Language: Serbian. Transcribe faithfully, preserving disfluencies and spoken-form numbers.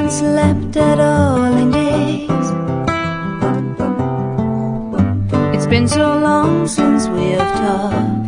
slept at all in days. It's been so long since we have talked.